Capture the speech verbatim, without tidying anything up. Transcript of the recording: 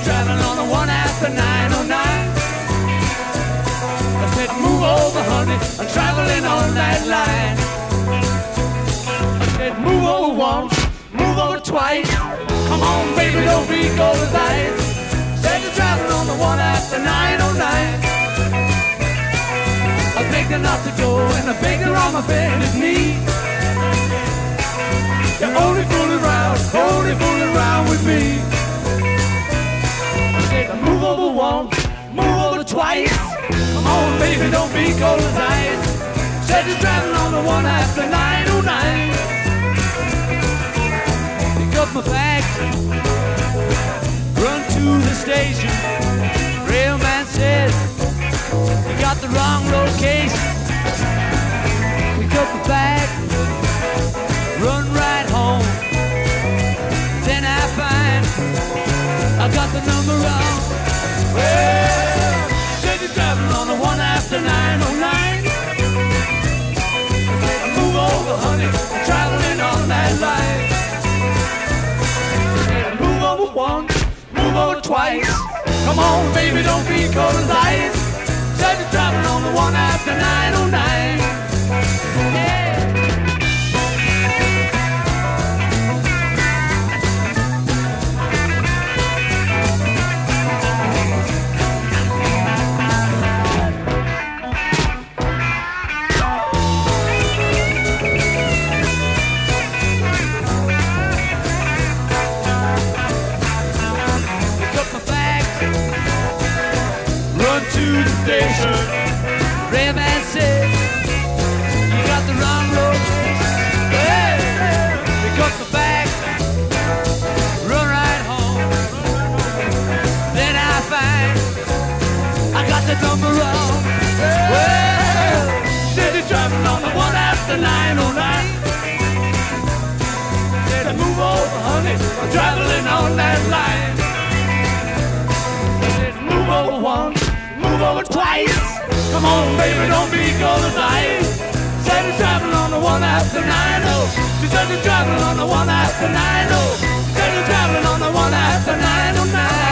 you're traveling on the one after nine oh nine. I said, move over, honey, I'm traveling on that line. I said, move over once, move over twice. Come on, baby, don't be cold as ice. Said you're traveling on the one after nine oh nine. I begged her not to go, and I begged her on my bended knee. You're only fooling around, only fooling around with me. I said, move over once, move over twice. Come on, baby, don't be cold as ice. Said you're traveling on the one after nine oh nine. Pick up my bags, run to the station. Railman says you got the wrong location. Pick up the bag, run right home. Then I find I got the number wrong. Well, said you're traveling on the one after nine oh nine. I said, move over, honey, I'm traveling on that line. I said, move over once, move over twice. Come on, baby, don't be cold as ice. Said you're traveling on the one after nine oh nine. Yeah. To the station, Railman said you got the wrong location. Hey, pick up the bag, run right home. Then I find I got the number wrong. Well, said you're traveling on the one after nine oh nine. Said I move over, honey, I'm traveling on that line. Said move over once, move over twice. Come on, baby, don't be cold as ice. Said you're traveling on the one after nine oh. She said you're traveling on the one after nine oh. Said you're traveling on the one after nine oh nine.